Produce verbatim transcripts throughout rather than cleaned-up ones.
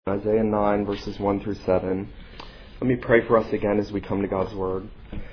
Isaiah nine, verses one through seven. Let me pray for us again as we come to God's Word.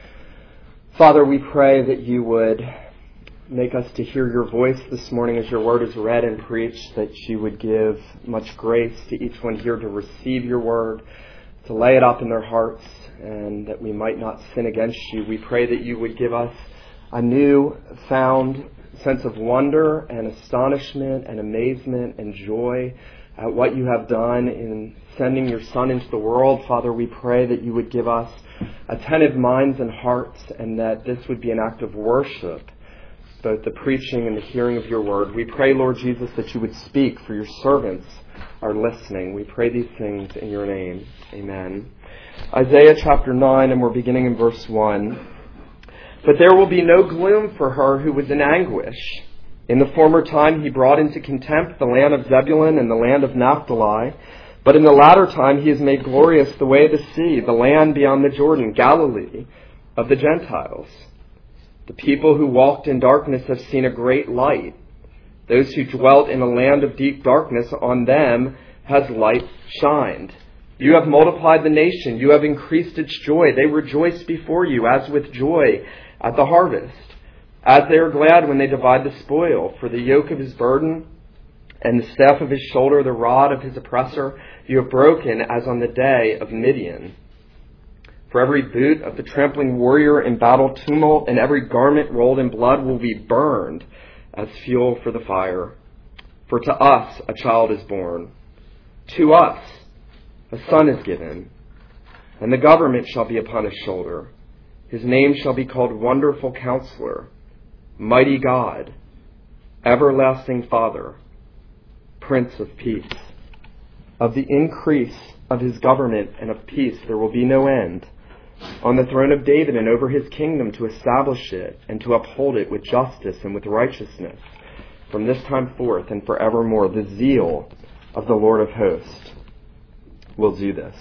Father, we pray that you would make us to hear your voice this morning as your Word is read and preached, that you would give much grace to each one here to receive your Word, to lay it up in their hearts, and that we might not sin against you. We pray that you would give us a new found sense of wonder and astonishment and amazement and joy at what you have done in sending your Son into the world. Father, we pray that you would give us attentive minds and hearts, and that this would be an act of worship, both the preaching and the hearing of your word. We pray, Lord Jesus, that you would speak, for your servants are listening. We pray these things in your name. Amen. Isaiah chapter nine, and we're beginning in verse one. But there will be no gloom for her who was in anguish. In the former time he brought into contempt the land of Zebulun and the land of Naphtali. But in the latter time he has made glorious the way of the sea, the land beyond the Jordan, Galilee of the Gentiles. The people who walked in darkness have seen a great light. Those who dwelt in a land of deep darkness, on them has light shined. You have multiplied the nation. You have increased its joy. They rejoice before you as with joy at the harvest, as they are glad when they divide the spoil. For the yoke of his burden and the staff of his shoulder, the rod of his oppressor, you have broken as on the day of Midian. For every boot of the trampling warrior in battle tumult and every garment rolled in blood will be burned as fuel for the fire. For to us a child is born, to us a son is given, and the government shall be upon his shoulder. His name shall be called Wonderful Counselor, Mighty God, Everlasting Father, Prince of Peace. Of the increase of his government and of peace there will be no end, on the throne of David and over his kingdom, to establish it and to uphold it with justice and with righteousness from this time forth and forevermore. The zeal of the Lord of hosts will do this.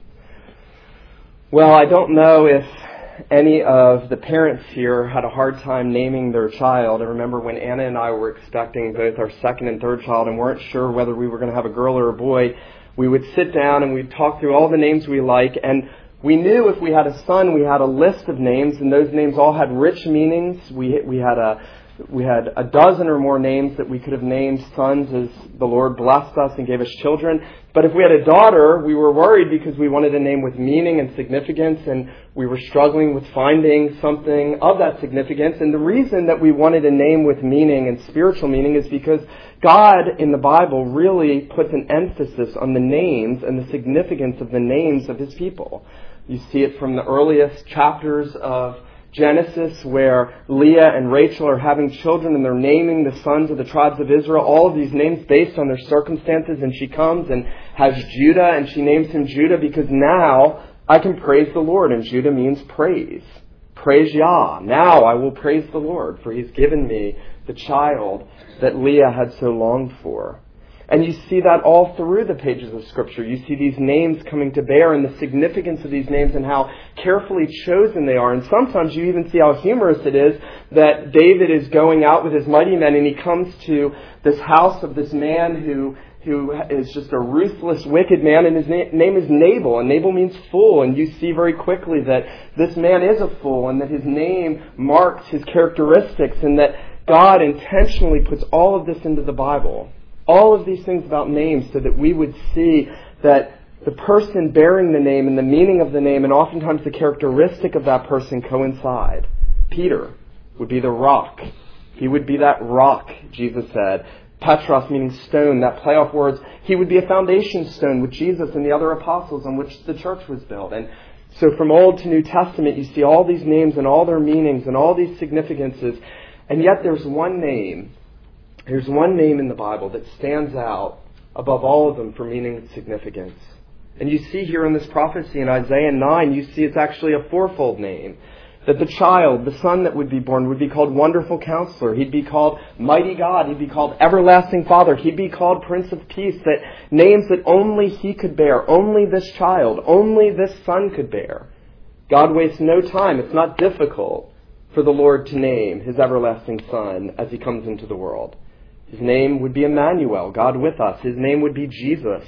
Well, I don't know if any of the parents here had a hard time naming their child. I remember when Anna and I were expecting both our second and third child and weren't sure whether we were going to have a girl or a boy, we would sit down and we'd talk through all the names we like, and we knew if we had a son, we had a list of names, and those names all had rich meanings. We we had a we had a dozen or more names that we could have named sons as the Lord blessed us and gave us children. But if we had a daughter, we were worried because we wanted a name with meaning and significance, and we were struggling with finding something of that significance. And the reason that we wanted a name with meaning and spiritual meaning is because God in the Bible really puts an emphasis on the names and the significance of the names of his people. You see it from the earliest chapters of Genesis, where Leah and Rachel are having children and they're naming the sons of the tribes of Israel, all of these names based on their circumstances, and she comes and has Judah, and she names him Judah because now I can praise the Lord, and Judah means praise. Praise Yah. Now I will praise the Lord, for he's given me the child that Leah had so longed for. And you see that all through the pages of Scripture. You see these names coming to bear and the significance of these names and how carefully chosen they are. And sometimes you even see how humorous it is that David is going out with his mighty men and he comes to this house of this man who who is just a ruthless, wicked man, and his na- name is Nabal, and Nabal means fool. And you see very quickly that this man is a fool and that his name marks his characteristics, and that God intentionally puts all of this into the Bible. All of these things about names so that we would see that the person bearing the name and the meaning of the name and oftentimes the characteristic of that person coincide. Peter would be the rock. He would be that rock, Jesus said. Petros meaning stone, that play off words. He would be a foundation stone with Jesus and the other apostles on which the church was built. And so from Old to New Testament you see all these names and all their meanings and all these significances. And yet there's one name There's one name in the Bible that stands out above all of them for meaning and significance. And you see here in this prophecy in Isaiah nine, you see it's actually a fourfold name. That the child, the son that would be born, would be called Wonderful Counselor. He'd be called Mighty God. He'd be called Everlasting Father. He'd be called Prince of Peace. That names that only he could bear, only this child, only this son could bear. God wastes no time. It's not difficult for the Lord to name his everlasting Son as he comes into the world. His name would be Emmanuel, God with us. His name would be Jesus,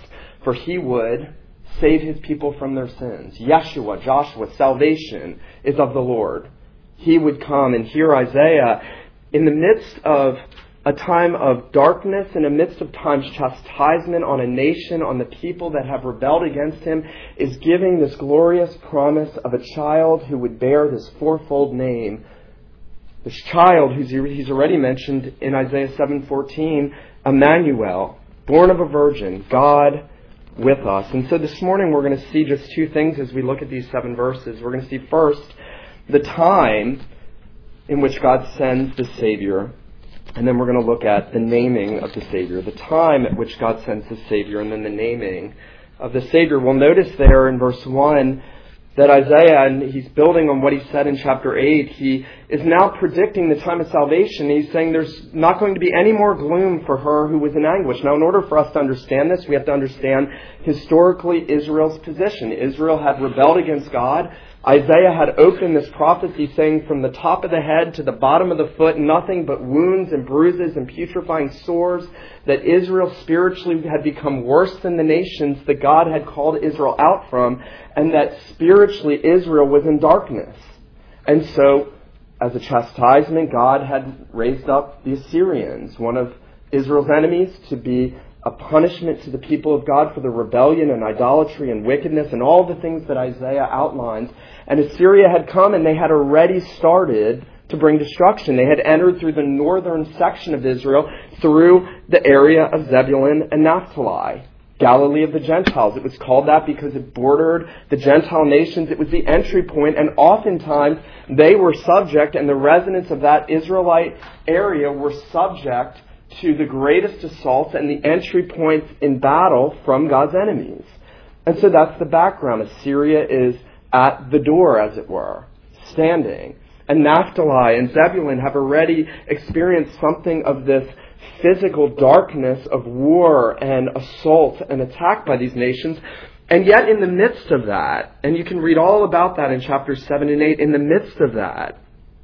for he would save his people from their sins. Yeshua, Joshua, salvation is of the Lord. He would come. And here Isaiah, in the midst of a time of darkness, in the midst of time's chastisement on a nation, on the people that have rebelled against him, is giving this glorious promise of a child who would bear this fourfold name. This child who's he's already mentioned in Isaiah seven fourteen, Emmanuel, born of a virgin, God with us. And so this morning we're going to see just two things as we look at these seven verses. We're going to see first the time in which God sends the Savior. And then we're going to look at the naming of the Savior, the time at which God sends the Savior, and then the naming of the Savior. We'll notice there in verse one that Isaiah, and he's building on what he said in chapter eight, he is now predicting the time of salvation. He's saying there's not going to be any more gloom for her who was in anguish. Now, in order for us to understand this, we have to understand historically Israel's position. Israel had rebelled against God. Isaiah had opened this prophecy saying from the top of the head to the bottom of the foot, nothing but wounds and bruises and putrefying sores, that Israel spiritually had become worse than the nations that God had called Israel out from, and that spiritually Israel was in darkness. And so, as a chastisement, God had raised up the Assyrians, one of Israel's enemies, to be a punishment to the people of God for the rebellion and idolatry and wickedness and all the things that Isaiah outlines. And Assyria had come and they had already started to bring destruction. They had entered through the northern section of Israel, through the area of Zebulun and Naphtali, Galilee of the Gentiles. It was called that because it bordered the Gentile nations. It was the entry point, and oftentimes they were subject, and the residents of that Israelite area were subject to the greatest assaults and the entry points in battle from God's enemies. And so that's the background. Assyria is at the door, as it were, standing. And Naphtali and Zebulun have already experienced something of this physical darkness of war and assault and attack by these nations. And yet in the midst of that, and you can read all about that in chapters seven and eight, in the midst of that,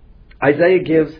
Isaiah gives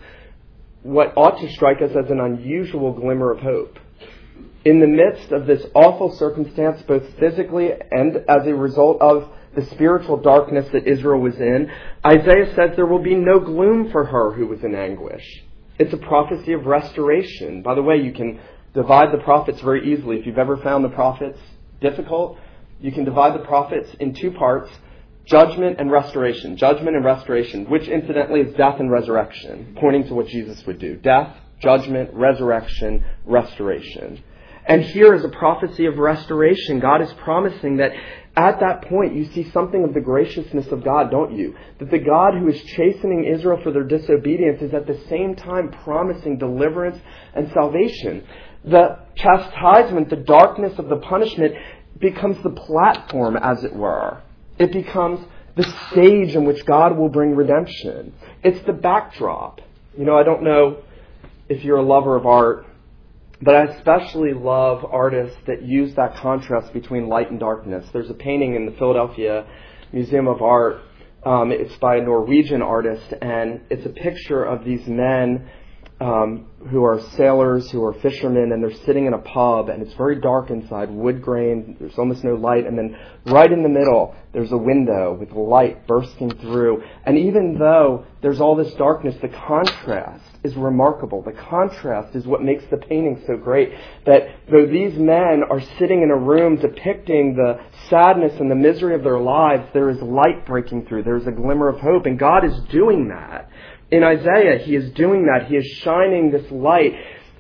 what ought to strike us as an unusual glimmer of hope. In the midst of this awful circumstance, both physically and as a result of the spiritual darkness that Israel was in, Isaiah says there will be no gloom for her who was in anguish. It's a prophecy of restoration. By the way, you can divide the prophets very easily. If you've ever found the prophets difficult, you can divide the prophets in two parts: judgment and restoration. Judgment and restoration, which incidentally is death and resurrection, pointing to what Jesus would do. Death, judgment, resurrection, restoration. And here is a prophecy of restoration. God is promising that at that point you see something of the graciousness of God, don't you? That the God who is chastening Israel for their disobedience is at the same time promising deliverance and salvation. The chastisement, the darkness of the punishment becomes the platform, as it were. It becomes the stage in which God will bring redemption. It's the backdrop. You know, I don't know if you're a lover of art, but I especially love artists that use that contrast between light and darkness. There's a painting in the Philadelphia Museum of Art. Um, it's by a Norwegian artist, and it's a picture of these men um, who are sailors, who are fishermen, and they're sitting in a pub, and it's very dark inside, wood grain, there's almost no light, and then right in the middle, there's a window with light bursting through. And even though there's all this darkness, the contrast is remarkable. The contrast is what makes the painting so great. That though these men are sitting in a room depicting the sadness and the misery of their lives, there is light breaking through. There is a glimmer of hope. And God is doing that. In Isaiah, He is doing that. He is shining this light.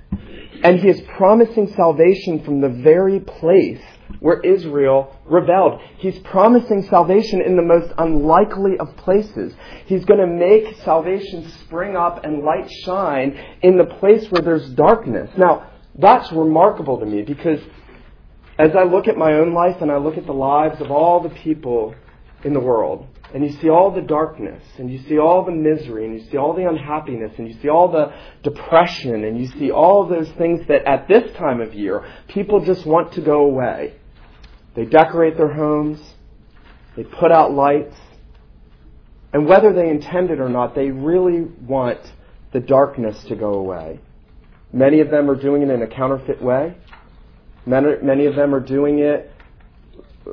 And He is promising salvation from the very place where Israel rebelled. He's promising salvation in the most unlikely of places. He's going to make salvation spring up and light shine in the place where there's darkness. Now, that's remarkable to me, because as I look at my own life and I look at the lives of all the people in the world, and you see all the darkness, and you see all the misery, and you see all the unhappiness, and you see all the depression, and you see all those things that at this time of year, people just want to go away. They decorate their homes, they put out lights, and whether they intend it or not, they really want the darkness to go away. Many of them are doing it in a counterfeit way. Many, many of them are doing it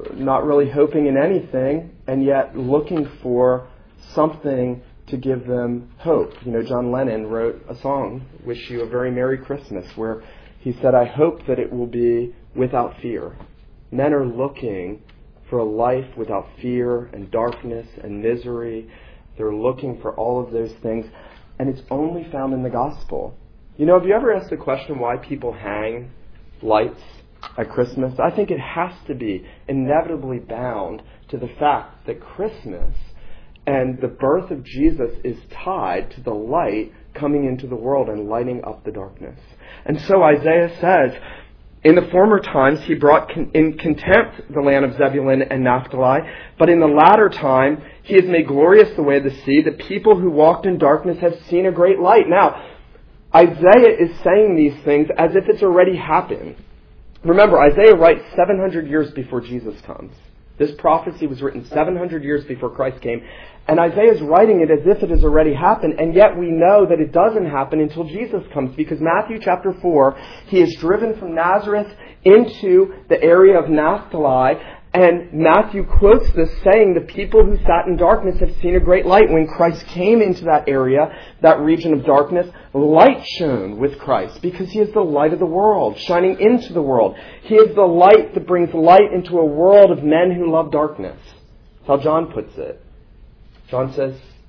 not really hoping in anything, and yet looking for something to give them hope. You know, John Lennon wrote a song, Wish You a Very Merry Christmas, where he said, I hope that it will be without fear. Men are looking for a life without fear and darkness and misery. They're looking for all of those things, and it's only found in the gospel. You know, have you ever asked the question why people hang lights at Christmas? I think it has to be inevitably bound to the fact that Christmas and the birth of Jesus is tied to the light coming into the world and lighting up the darkness. And so Isaiah says, in the former times he brought con- in contempt the land of Zebulun and Naphtali, but in the latter time he has made glorious the way of the sea. The people who walked in darkness have seen a great light. Now, Isaiah is saying these things as if it's already happened. Remember, Isaiah writes seven hundred years before Jesus comes. This prophecy was written seven hundred years before Christ came. And Isaiah is writing it as if it has already happened. And yet we know that it doesn't happen until Jesus comes. Because Matthew chapter four, he is driven from Nazareth into the area of Naphtali. And Matthew quotes this saying, the people who sat in darkness have seen a great light. When Christ came into that area, that region of darkness, light shone with Christ because he is the light of the world, shining into the world. He is the light that brings light into a world of men who love darkness. That's how John puts it. John says,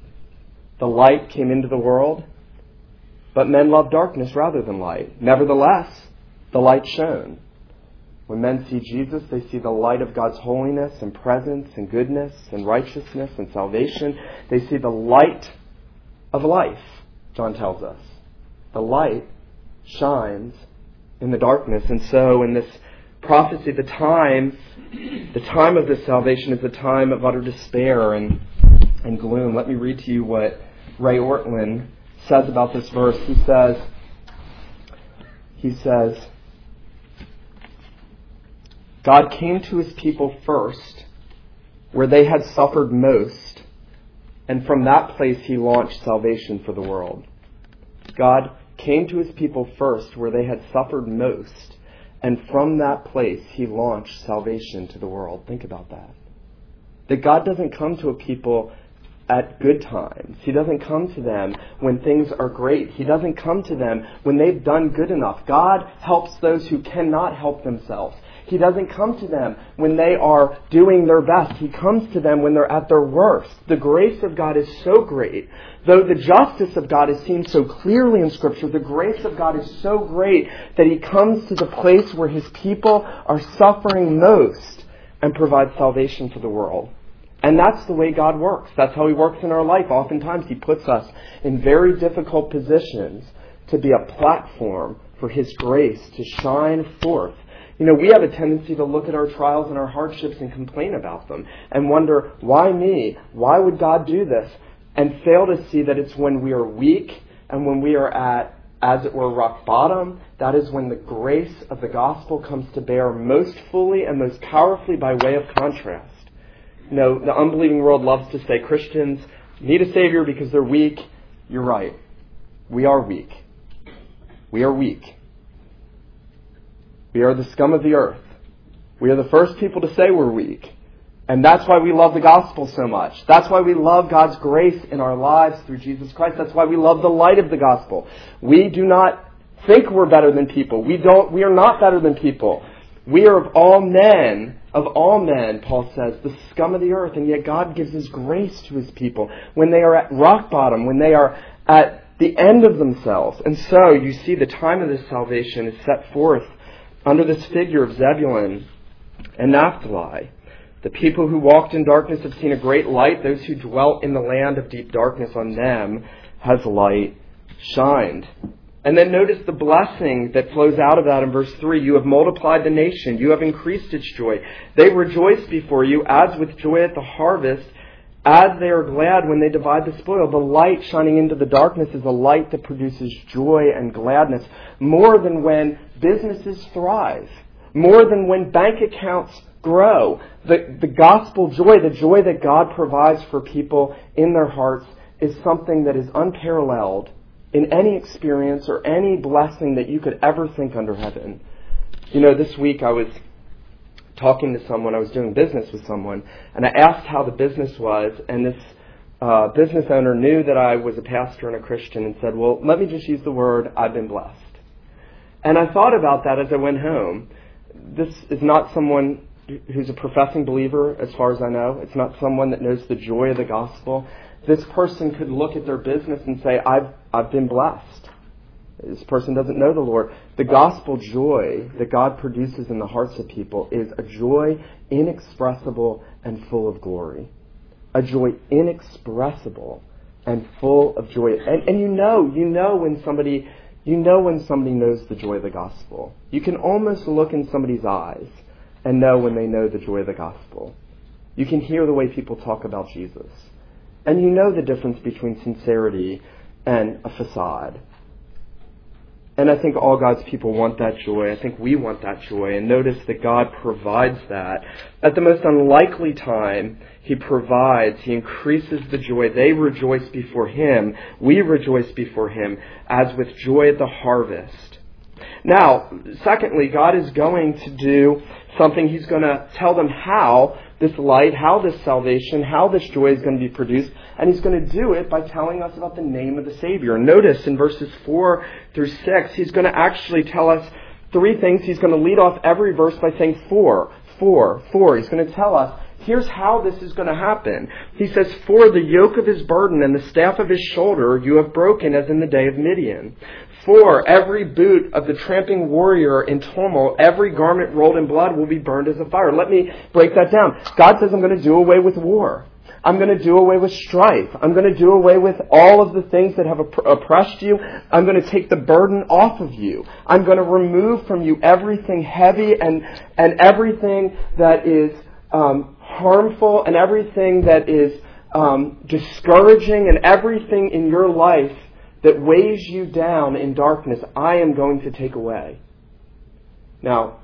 the light came into the world, but men love darkness rather than light. Nevertheless, the light shone. When men see Jesus, they see the light of God's holiness and presence and goodness and righteousness and salvation. They see the light of life, John tells us. The light shines in the darkness. And so in this prophecy, the time, the time of this salvation is the time of utter despair and, and gloom. Let me read to you what Ray Ortlund says about this verse. He says, he says, God came to his people first, where they had suffered most, and from that place he launched salvation for the world. God came to his people first, where they had suffered most, and from that place he launched salvation to the world. Think about that. That God doesn't come to a people at good times. He doesn't come to them when things are great. He doesn't come to them when they've done good enough. God helps those who cannot help themselves. He doesn't come to them when they are doing their best. He comes to them when they're at their worst. The grace of God is so great. Though the justice of God is seen so clearly in Scripture, the grace of God is so great that he comes to the place where his people are suffering most and provides salvation for the world. And that's the way God works. That's how he works in our life. Oftentimes he puts us in very difficult positions to be a platform for his grace to shine forth. You know, we have a tendency to look at our trials and our hardships and complain about them and wonder, why me? Why would God do this? And fail to see that it's when we are weak and when we are at, as it were, rock bottom, that is when the grace of the gospel comes to bear most fully and most powerfully by way of contrast. You know, the unbelieving world loves to say Christians need a Savior because they're weak. You're right. We are weak. We are weak. We are the scum of the earth. We are the first people to say we're weak. And that's why we love the gospel so much. That's why we love God's grace in our lives through Jesus Christ. That's why we love the light of the gospel. We do not think we're better than people. We don't, we are not better than people. We are of all men, of all men, Paul says, the scum of the earth. And yet God gives his grace to his people when they are at rock bottom, when they are at the end of themselves. And so you see the time of this salvation is set forth under this figure of Zebulun and Naphtali. The people who walked in darkness have seen a great light. Those who dwelt in the land of deep darkness, on them has light shined. And then notice the blessing that flows out of that in verse three. You have multiplied the nation. You have increased its joy. They rejoice before you as with joy at the harvest, as they are glad when they divide the spoil. The light shining into the darkness is a light that produces joy and gladness more than when businesses thrive, more than when bank accounts grow. The, the gospel joy, the joy that God provides for people in their hearts, is something that is unparalleled in any experience or any blessing that you could ever think under heaven. You know, this week I was talking to someone. I was doing business with someone, and I asked how the business was, and this uh, business owner knew that I was a pastor and a Christian and said, well, let me just use the word, I've been blessed. And I thought about that as I went home. This is not someone who's a professing believer, as far as I know. It's not someone that knows the joy of the gospel. This person could look at their business and say, I've I've been blessed. This person doesn't know the Lord. The gospel joy that God produces in the hearts of people is a joy inexpressible and full of glory. A joy inexpressible and full of joy. And, and you know, you know when somebody, you know when somebody knows the joy of the gospel. You can almost look in somebody's eyes and know when they know the joy of the gospel. You can hear the way people talk about Jesus. And you know the difference between sincerity and a facade. And I think all God's people want that joy. I think we want that joy. And notice that God provides that. At the most unlikely time, He provides, He increases the joy. They rejoice before Him. We rejoice before Him as with joy at the harvest. Now, secondly, God is going to do something. He's going to tell them how this light, how this salvation, how this joy is going to be produced. And He's going to do it by telling us about the name of the Savior. Notice in verses four through six, He's going to actually tell us three things. He's going to lead off every verse by saying four, four, four. He's going to tell us, here's how this is going to happen. He says, for the yoke of His burden and the staff of His shoulder you have broken as in the day of Midian. For every boot of the tramping warrior in tumult, every garment rolled in blood will be burned as a fire. Let me break that down. God says, I'm going to do away with war. I'm going to do away with strife. I'm going to do away with all of the things that have oppressed you. I'm going to take the burden off of you. I'm going to remove from you everything heavy and, and everything that is um, harmful and everything that is um, discouraging and everything in your life that weighs you down in darkness, I am going to take away. Now,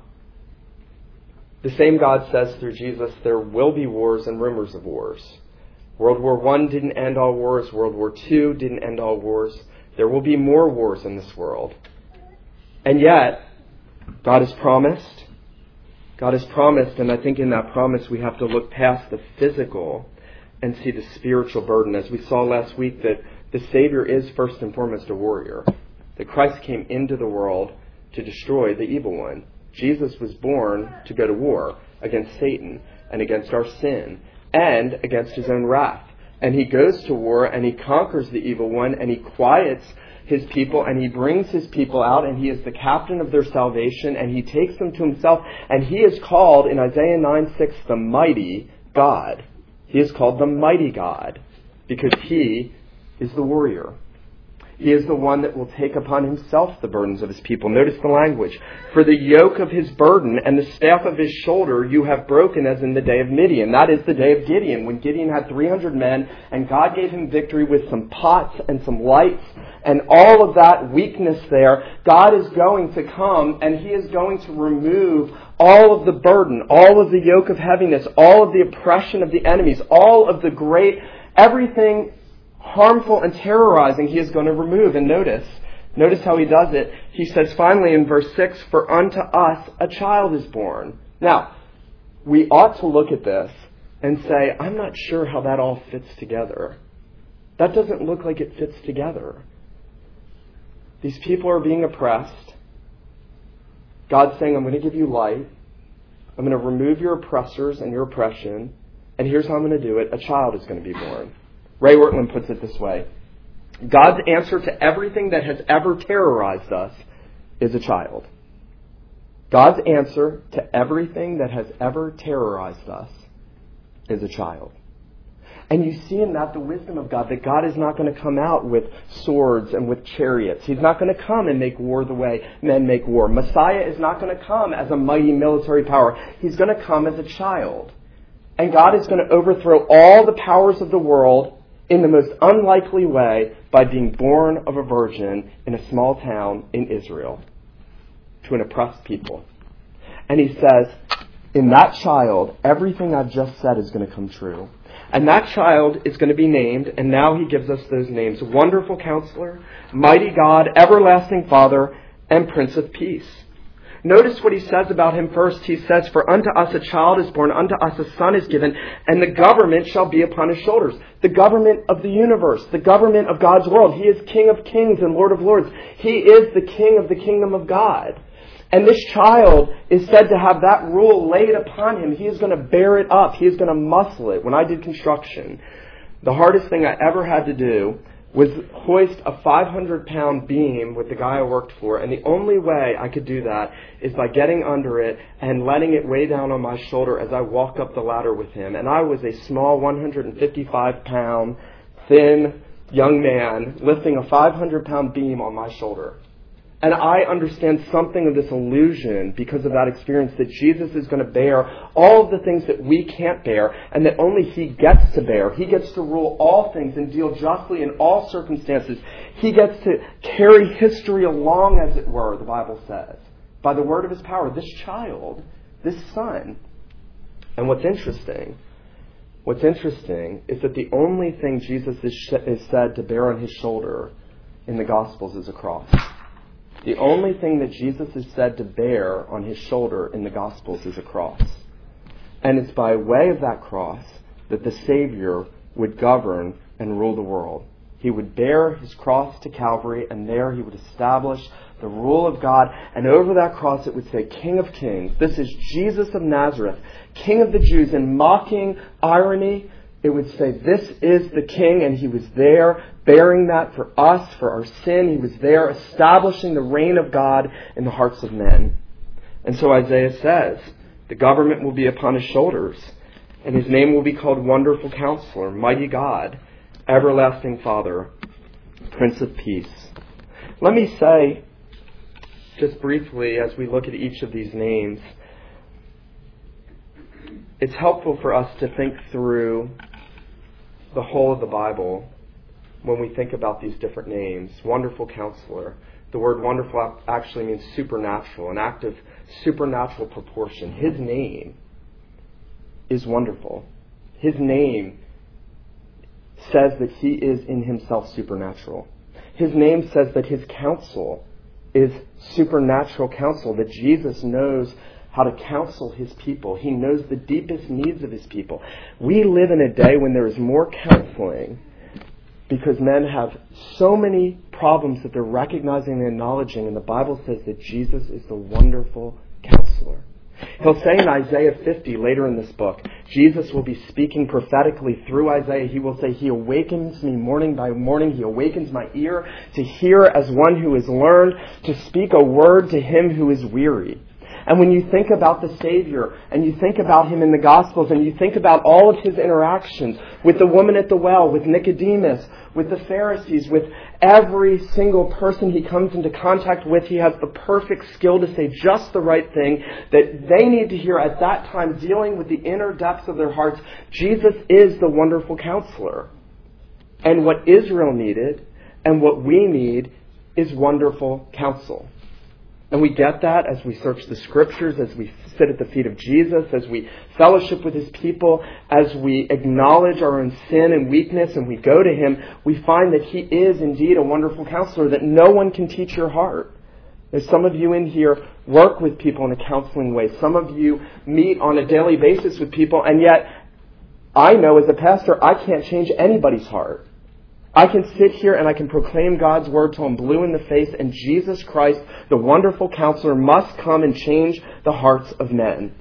the same God says through Jesus, there will be wars and rumors of wars. World War One didn't end all wars. World War Two didn't end all wars. There will be more wars in this world. And yet, God has promised. God has promised, and I think in that promise we have to look past the physical and see the spiritual burden. As we saw last week, that the Savior is first and foremost a warrior. That Christ came into the world to destroy the evil one. Jesus was born to go to war against Satan and against our sin and against His own wrath. And He goes to war and He conquers the evil one and He quiets His people and He brings His people out and He is the captain of their salvation and He takes them to Himself. And He is called in Isaiah nine six the mighty God. He is called the mighty God because He is the warrior. He is the one that will take upon Himself the burdens of His people. Notice the language. For the yoke of His burden and the staff of His shoulder you have broken as in the day of Midian. That is the day of Gideon, when Gideon had three hundred men and God gave him victory with some pots and some lights and all of that weakness there. God is going to come and He is going to remove all of the burden, all of the yoke of heaviness, all of the oppression of the enemies, all of the great, everything harmful and terrorizing He is going to remove. And notice, notice how He does it. He says finally in verse six, for unto us a child is born. Now, we ought to look at this and say, I'm not sure how that all fits together. That doesn't look like it fits together. These people are being oppressed. God's saying, I'm going to give you light. I'm going to remove your oppressors and your oppression. And here's how I'm going to do it. A child is going to be born. Ray Ortlund puts it this way. God's answer to everything that has ever terrorized us is a child. God's answer to everything that has ever terrorized us is a child. And you see in that the wisdom of God, that God is not going to come out with swords and with chariots. He's not going to come and make war the way men make war. Messiah is not going to come as a mighty military power. He's going to come as a child. And God is going to overthrow all the powers of the world in the most unlikely way by being born of a virgin in a small town in Israel to an oppressed people. And He says, in that child, everything I've just said is going to come true. And that child is going to be named, and now He gives us those names: Wonderful Counselor, Mighty God, Everlasting Father, and Prince of Peace. Notice what he says about him first. He says, "For unto us a child is born, unto us a son is given, and the government shall be upon his shoulders." The government of the universe, the government of God's world. He is King of kings and Lord of lords. He is the king of the kingdom of God. And this child is said to have that rule laid upon him. He is going to bear it up. He is going to muscle it. When I did construction, the hardest thing I ever had to do was hoist a five hundred pound beam with the guy I worked for. And the only way I could do that is by getting under it and letting it weigh down on my shoulder as I walked up the ladder with him. And I was a small one hundred fifty-five pound, thin young man lifting a five hundred pound beam on my shoulder. And I understand something of this illusion because of that experience that Jesus is going to bear all of the things that we can't bear and that only He gets to bear. He gets to rule all things and deal justly in all circumstances. He gets to carry history along, as it were, the Bible says, by the word of His power. This child, this son. And what's interesting, what's interesting is that the only thing Jesus is, sh- is said to bear on His shoulder in the Gospels is a cross. The only thing that Jesus is said to bear on His shoulder in the Gospels is a cross. And it's by way of that cross that the Savior would govern and rule the world. He would bear His cross to Calvary, and there He would establish the rule of God. And over that cross it would say, King of Kings. This is Jesus of Nazareth, King of the Jews. In mocking irony, it would say, this is the King, and He was there bearing that for us, for our sin. He was there establishing the reign of God in the hearts of men. And so Isaiah says, the government will be upon His shoulders, and His name will be called Wonderful Counselor, Mighty God, Everlasting Father, Prince of Peace. Let me say, just briefly, as we look at each of these names, it's helpful for us to think through the whole of the Bible when we think about these different names. Wonderful Counselor. The word wonderful actually means supernatural, an act of supernatural proportion. His name is wonderful. His name says that He is in Himself supernatural. His name says that His counsel is supernatural counsel, that Jesus knows how to counsel His people. He knows the deepest needs of His people. We live in a day when there is more counseling because men have so many problems that they're recognizing and acknowledging, and the Bible says that Jesus is the wonderful counselor. He'll say in Isaiah fifty, later in this book, Jesus will be speaking prophetically through Isaiah. He will say, He awakens me morning by morning. He awakens my ear to hear as one who has learned, to speak a word to him who is weary. And when you think about the Savior, and you think about Him in the Gospels, and you think about all of His interactions with the woman at the well, with Nicodemus, with the Pharisees, with every single person He comes into contact with, He has the perfect skill to say just the right thing that they need to hear at that time, dealing with the inner depths of their hearts. Jesus is the wonderful counselor. And what Israel needed, and what we need, is wonderful counsel. And we get that as we search the Scriptures, as we sit at the feet of Jesus, as we fellowship with His people, as we acknowledge our own sin and weakness and we go to Him, we find that He is indeed a wonderful counselor that no one can teach your heart. There's some of you in here work with people in a counseling way. Some of you meet on a daily basis with people, and yet I know as a pastor I can't change anybody's heart. I can sit here and I can proclaim God's word till I'm blue in the face, and Jesus Christ, the wonderful counselor, must come and change the hearts of men.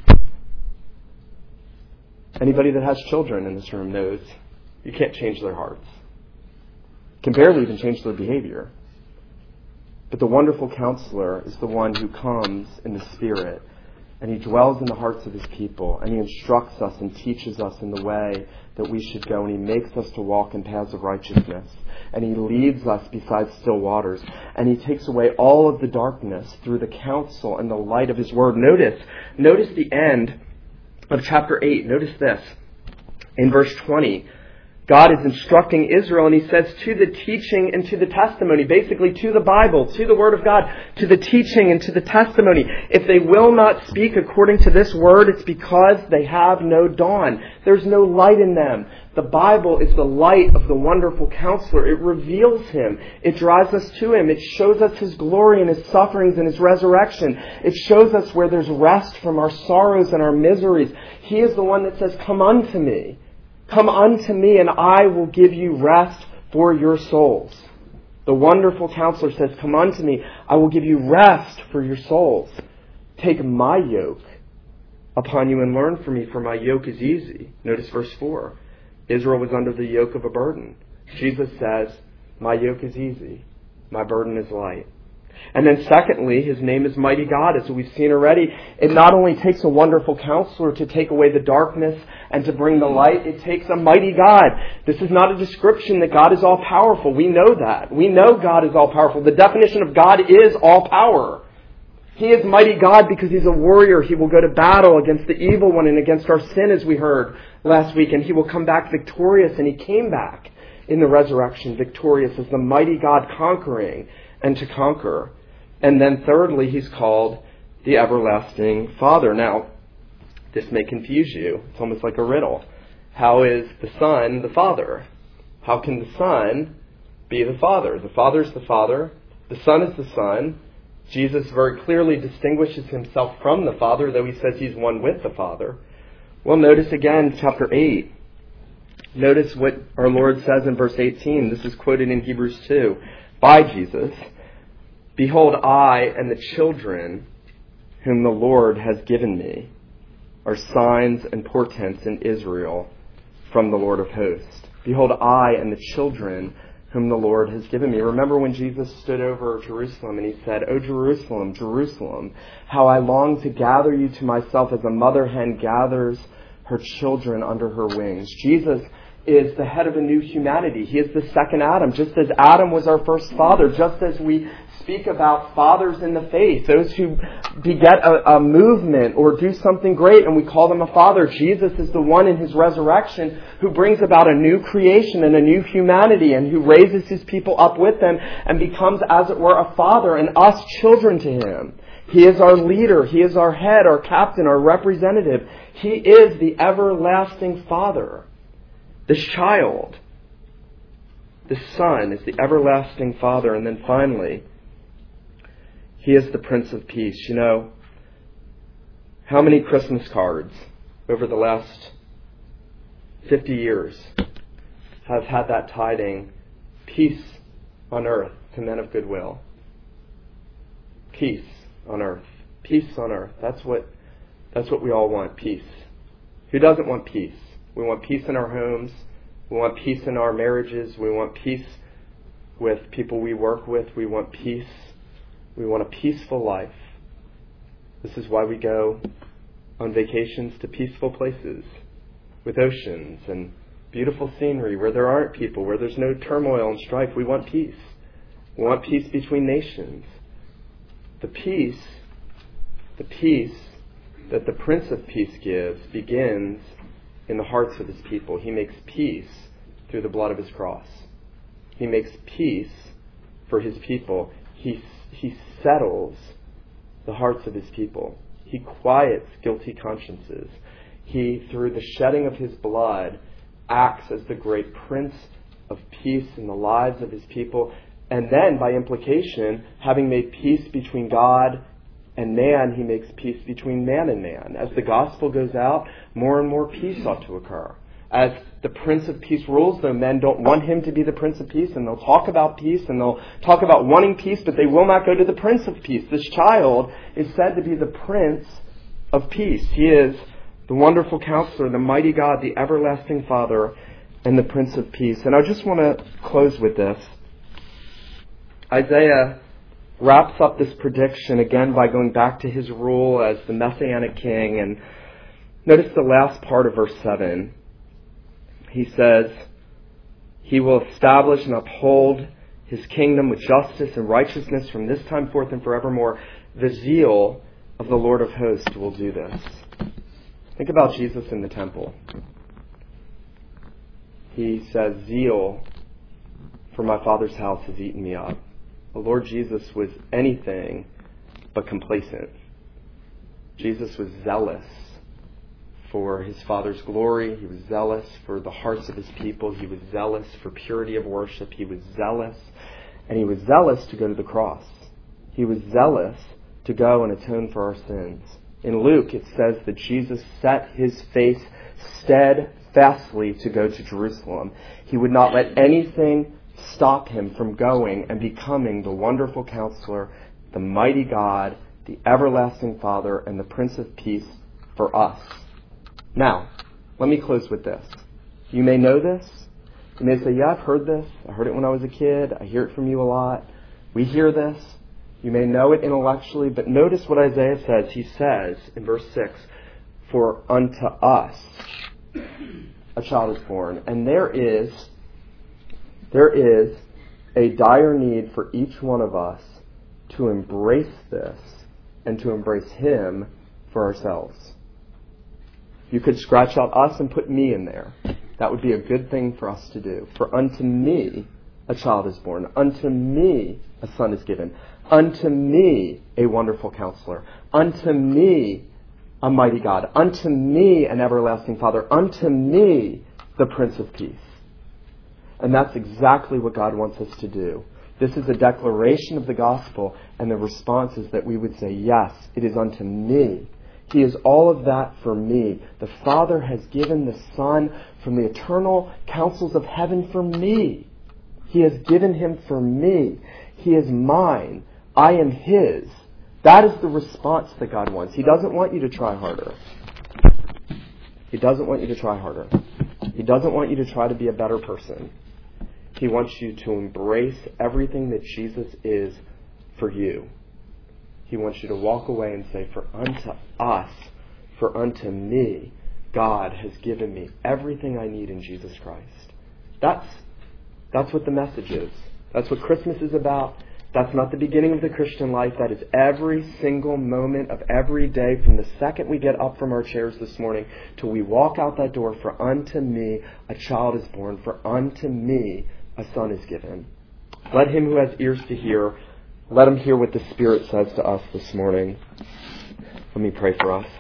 Anybody that has children in this room knows you can't change their hearts. You can barely even change their behavior. But the wonderful counselor is the one who comes in the Spirit, and He dwells in the hearts of His people, and He instructs us and teaches us in the way that we should go, and He makes us to walk in paths of righteousness, and He leads us beside still waters, and He takes away all of the darkness through the counsel and the light of His word. Notice, notice the end of chapter eight. Notice this. In verse twenty, God is instructing Israel, and he says, to the teaching and to the testimony, basically to the Bible, to the Word of God, to the teaching and to the testimony. If they will not speak according to this word, it's because they have no dawn. There's no light in them. The Bible is the light of the wonderful counselor. It reveals him. It drives us to him. It shows us his glory and his sufferings and his resurrection. It shows us where there's rest from our sorrows and our miseries. He is the one that says, come unto me. Come unto me, and I will give you rest for your souls. The wonderful counselor says, come unto me, I will give you rest for your souls. Take my yoke upon you and learn from me, for my yoke is easy. Notice verse four. Israel was under the yoke of a burden. Jesus says, my yoke is easy, my burden is light. And then secondly, his name is Mighty God, as we've seen already. It not only takes a wonderful counselor to take away the darkness and to bring the light, it takes a mighty God. This is not a description that God is all powerful. We know that. We know God is all powerful. The definition of God is all power. He is mighty God because he's a warrior. He will go to battle against the evil one and against our sin, as we heard last week. And he will come back victorious. And he came back in the resurrection victorious as the mighty God, conquering and to conquer. And then thirdly, he's called the everlasting Father. Now, this may confuse you. It's almost like a riddle. How is the Son the Father? How can the Son be the Father? The Father is the Father. The Son is the Son. Jesus very clearly distinguishes himself from the Father, though he says he's one with the Father. Well, notice again, chapter eight. Notice what our Lord says in verse eighteen. This is quoted in Hebrews two by Jesus. Behold, I and the children whom the Lord has given me are signs and portents in Israel from the Lord of hosts. Behold, I and the children whom the Lord has given me. Remember when Jesus stood over Jerusalem and he said, O Jerusalem, Jerusalem, how I long to gather you to myself as a mother hen gathers her children under her wings. Jesus is the head of a new humanity. He is the second Adam, just as Adam was our first father, just as we speak about fathers in the faith, those who beget a, a movement or do something great, and we call them a father. Jesus is the one in his resurrection who brings about a new creation and a new humanity, and who raises his people up with them and becomes, as it were, a father, and us children to him. He is our leader. He is our head, our captain, our representative. He is the everlasting Father. This child, the Son, is the everlasting Father. And then finally, he is the Prince of Peace. You know, how many Christmas cards over the last fifty years have had that tiding, peace on earth to men of goodwill? Peace on earth. Peace on earth. That's what, that's what we all want, peace. Who doesn't want peace? We want peace in our homes. We want peace in our marriages. We want peace with people we work with. We want peace. We want a peaceful life. This is why we go on vacations to peaceful places with oceans and beautiful scenery where there aren't people, where there's no turmoil and strife. We want peace. We want peace between nations. The peace, the peace that the Prince of Peace gives begins in the hearts of his people. He makes peace through the blood of his cross. He makes peace for his people. He, he settles the hearts of his people. He quiets guilty consciences. He, through the shedding of his blood, acts as the great Prince of Peace in the lives of his people. And then, by implication, having made peace between God and man, he makes peace between man and man. As the gospel goes out, more and more peace ought to occur. As the Prince of Peace rules, though men don't want him to be the Prince of Peace, and they'll talk about peace, and they'll talk about wanting peace, but they will not go to the Prince of Peace. This child is said to be the Prince of Peace. He is the wonderful counselor, the mighty God, the everlasting Father, and the Prince of Peace. And I just want to close with this. Isaiah wraps up this prediction again by going back to his rule as the Messianic king. And notice the last part of verse seven. He says, he will establish and uphold his kingdom with justice and righteousness from this time forth and forevermore. The zeal of the Lord of hosts will do this. Think about Jesus in the temple. he says, zeal for my Father's house has eaten me up. The Lord Jesus was anything but complacent. Jesus was zealous for his Father's glory. He was zealous for the hearts of his people. He was zealous for purity of worship. He was zealous, and he was zealous to go to the cross. He was zealous to go and atone for our sins. In Luke, it says that Jesus set his face steadfastly to go to Jerusalem. He would not let anything stop him from going and becoming the wonderful Counselor, the mighty God, the everlasting Father, and the Prince of Peace for us. Now, let me close with this. You may know this. You may say, yeah, I've heard this. I heard it when I was a kid. I hear it from you a lot. We hear this. You may know it intellectually, but notice what Isaiah says. He says in verse six, for unto us a child is born. And there is, there is a dire need for each one of us to embrace this and to embrace him for ourselves. You could scratch out us and put me in there. That would be a good thing for us to do. For unto me a child is born. Unto me a son is given. Unto me a wonderful Counselor. Unto me a mighty God. Unto me an everlasting Father. Unto me the Prince of Peace. And that's exactly what God wants us to do. This is a declaration of the gospel, and the response is that we would say, yes, it is unto me. He is all of that for me. The Father has given the Son from the eternal counsels of heaven for me. He has given him for me. He is mine. I am his. That is the response that God wants. He doesn't want you to try harder. He doesn't want you to try harder. He doesn't want you to try to be a better person. He wants you to embrace everything that Jesus is for you. He wants you to walk away and say, for unto us, for unto me, God has given me everything I need in Jesus Christ. That's, that's what the message is. That's what Christmas is about. That's not the beginning of the Christian life. That is every single moment of every day from the second we get up from our chairs this morning till we walk out that door. For unto me a child is born. For unto me a son is given. Let him who has ears to hear, let him hear what the Spirit says to us this morning. Let me pray for us.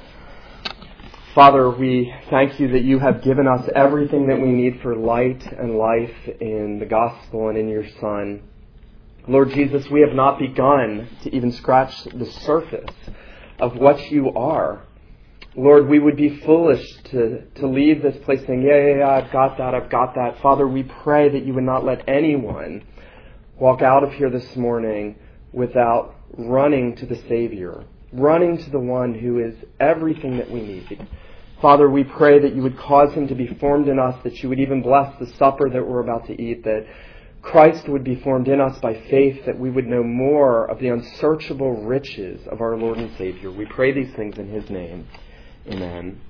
Father, we thank you that you have given us everything that we need for light and life in the gospel and in your Son. Lord Jesus, we have not begun to even scratch the surface of what you are. Lord, we would be foolish to, to leave this place saying, yeah, yeah, yeah, I've got that, I've got that. Father, we pray that you would not let anyone walk out of here this morning without running to the Savior, running to the one who is everything that we need. Father, we pray that you would cause him to be formed in us, that you would even bless the supper that we're about to eat, that Christ would be formed in us by faith, that we would know more of the unsearchable riches of our Lord and Savior. We pray these things in his name. Amen.